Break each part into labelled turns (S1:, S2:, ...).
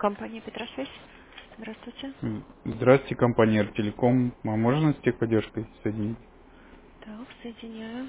S1: Компания Петросвязь. Здравствуйте.
S2: Здравствуйте, компания Артелеком. А можно с техподдержкой соединить?
S1: Так, соединяю.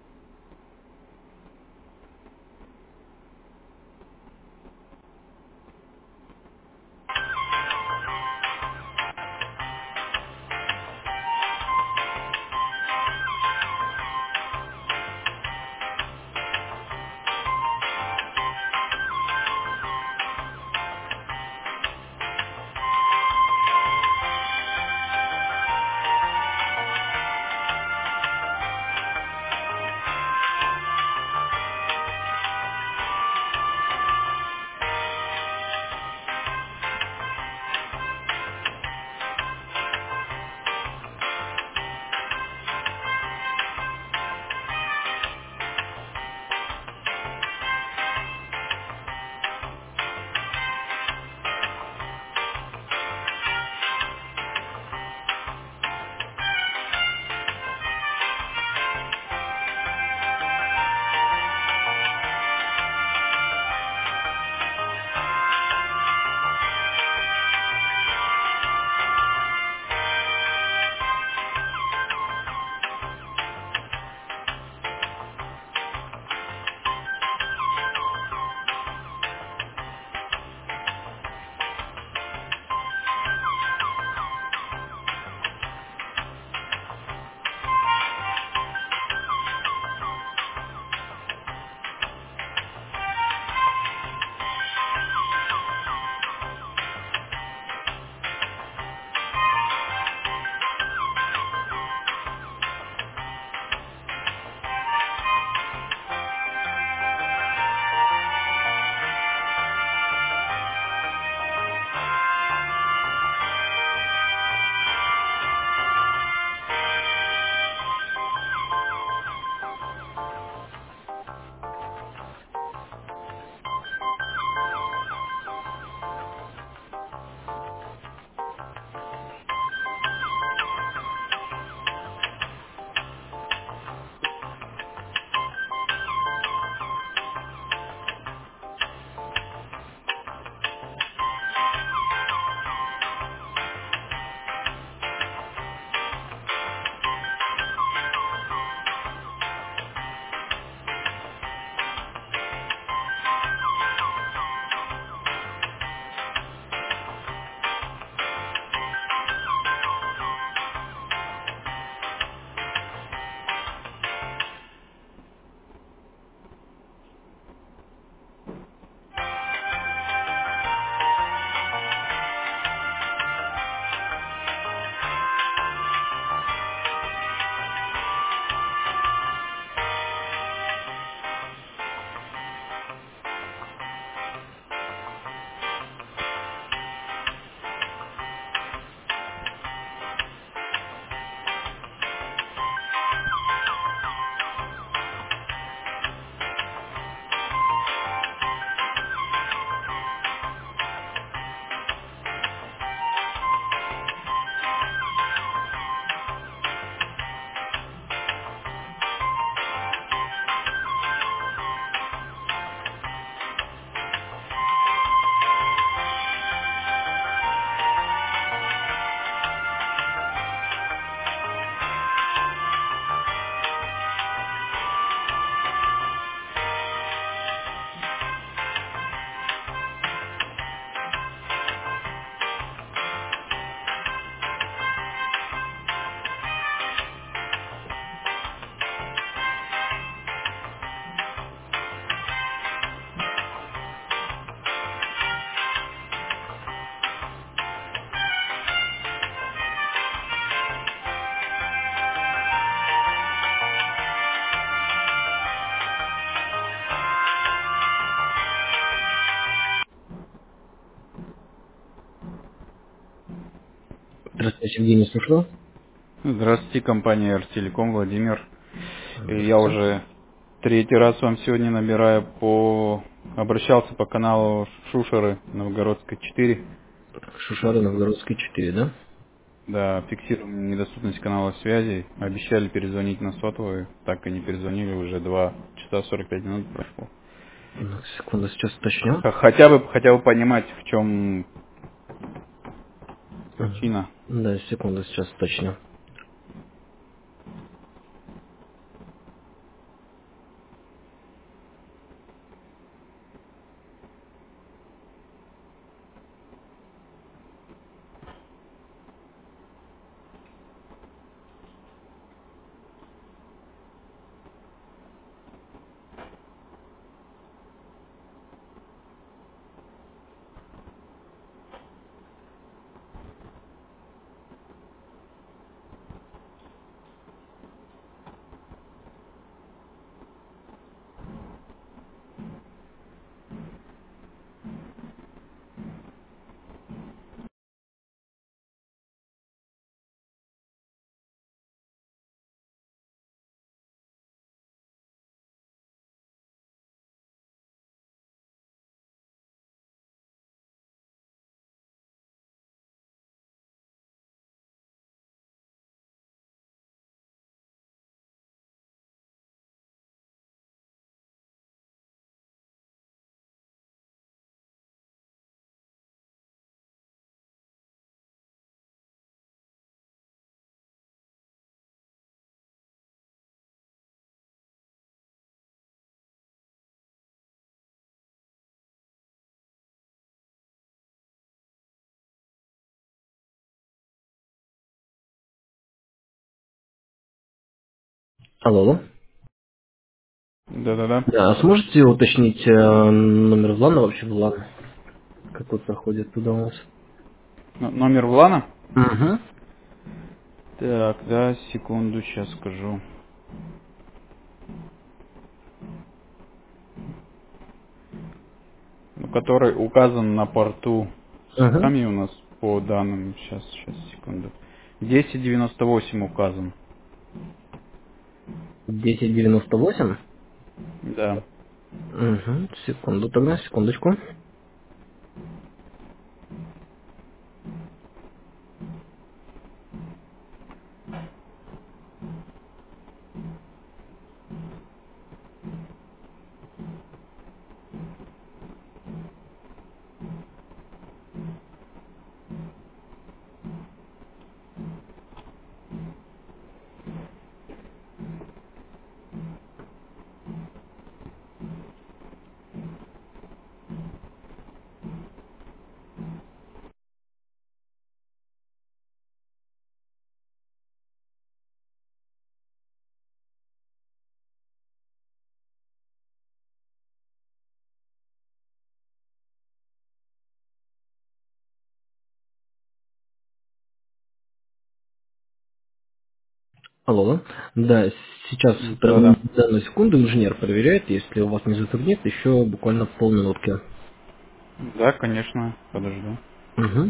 S3: Здравствуйте, Евгений, слушаю.
S2: Здравствуйте, компания Артелеком, Владимир. Я
S3: Здравствуйте.
S2: уже третий раз вам сегодня набираю Обращался по каналу Шушеры, Новгородской 4.
S3: Шушара, Новгородский 4, да?
S2: Да, фиксируем недоступность канала связи. Обещали перезвонить на сотовую, так и не перезвонили, уже 2 часа 45 минут прошло.
S3: Ну, секунду, сейчас уточню.
S2: Хотя бы понимать, в чем
S3: Мгм.
S2: причина.
S3: Да, секунду, сейчас уточню. Алло, алло.
S2: Да-да-да.
S3: Да, а сможете уточнить номер влана вообще влан? Какой проходит туда у нас?
S2: Номер Влана?
S3: Угу.
S2: Так, да, секунду, сейчас скажу. Ну, который указан на порту с
S3: Угу.
S2: вами у нас по данным. Сейчас, секунду. 1098 указан.
S3: 1098.
S2: Да.
S3: Угу. Секунду тогда, секундочку. Алло, алло. Да, сейчас
S2: Да-да.
S3: данную секунду инженер проверяет, если у вас не затруднит, еще буквально полминутки.
S2: Да, конечно. Подожду.
S3: Угу.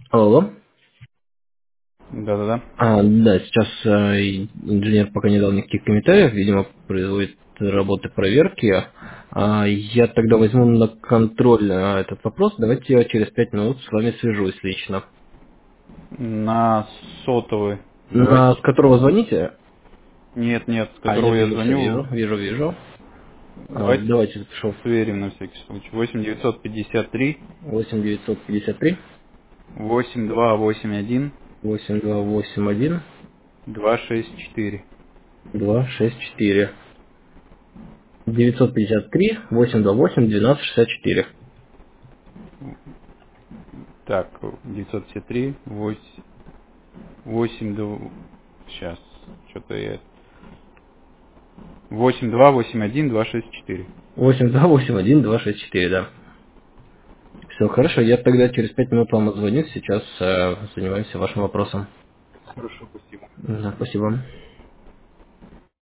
S3: Алло.
S2: Да-да-да.
S3: Да, сейчас инженер пока не дал никаких комментариев, видимо, производит работы проверки. Я тогда возьму на контроль этот вопрос. Давайте я через 5 минут с вами свяжусь лично.
S2: На сотовый. Давайте.
S3: С которого звоните?
S2: Нет, нет, с
S3: Я
S2: которого я
S3: вижу, все
S2: звоню.
S3: вижу.
S2: Давайте
S3: Давайте запишу.
S2: сверим на всякий случай. 8 953
S3: 8 953
S2: 8281
S3: 8281
S2: 264.
S3: 264. 953 828 1264.
S2: Так, 953 8 сейчас, что-то я... 8281 264.
S3: 8281 264, да. Все, хорошо, я тогда через 5 минут вам отзвоню, сейчас занимаемся вашим вопросом.
S2: Хорошо, спасибо.
S3: Да, спасибо.